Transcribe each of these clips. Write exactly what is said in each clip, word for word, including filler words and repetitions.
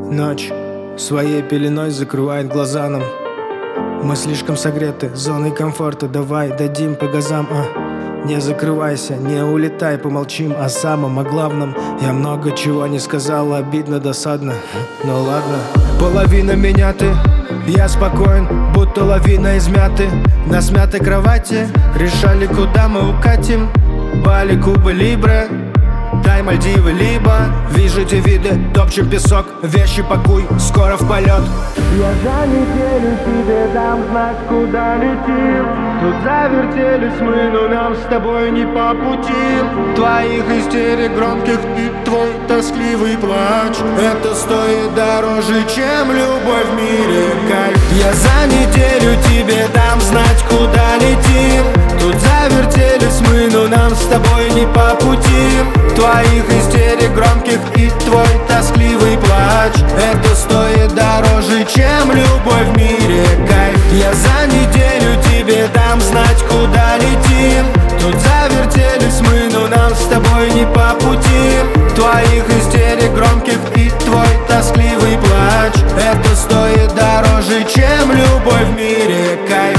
Ночь своей пеленой закрывает глаза нам. Мы слишком согреты зоной комфорта. Давай дадим по газам, а не закрывайся, не улетай, помолчим о самом, о главном. Я много чего не сказал, обидно, досадно. Ну ладно, половина меня ты, я спокоен, будто лавина измяты. На смятой кровати решали, куда мы укатим. Бали, Куба, Либре, дай Мальдивы, либо вижу те виды, топчем песок, вещи пакуй, скоро в полет. Я за неделю тебе дам знать, куда летим. Тут завертелись мы, но нам с тобой не по пути. Твоих истерик громких и твой тоскливый плач, это стоит дороже, чем любовь в мире, кайф. Я за неделю тебе дам знать, куда летим. Тут завертелись мы, но нам с тобой не по пути. Твоих истерик громких и твой тоскливый плач, это стоит дороже, чем любовь в мире, кайф. Я за неделю тебе дам знать, куда летим. Тут завертелись мы, но нам с тобой не по пути. Твоих истерик громких и твой тоскливый плач, это стоит дороже, чем любовь в мире, кайф.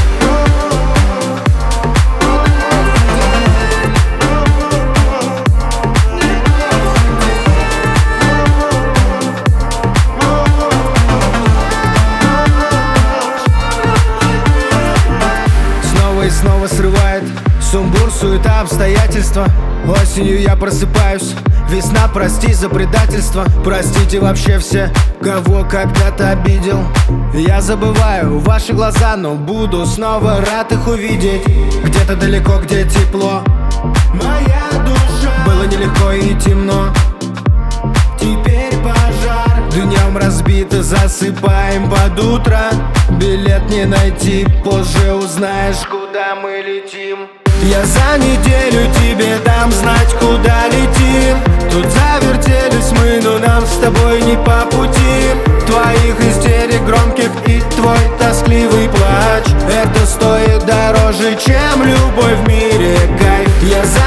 И снова срывает сумбур, суета, обстоятельства. Осенью я просыпаюсь, весна, прости за предательство. Простите вообще все, кого когда-то обидел. Я забываю ваши глаза, но буду снова рад их увидеть. Где-то далеко, где тепло, моя душа. Было нелегко и темно, теперь пожар. Днем разбито, засыпаем под утро. Билет не найти, позже узнаешь, куда мы летим. Я за неделю тебе дам знать, куда летим. Тут завертелись мы, но нам с тобой не по пути. Твоих истерик громких и твой тоскливый плач, это стоит дороже, чем любовь в мире, кайф. Я за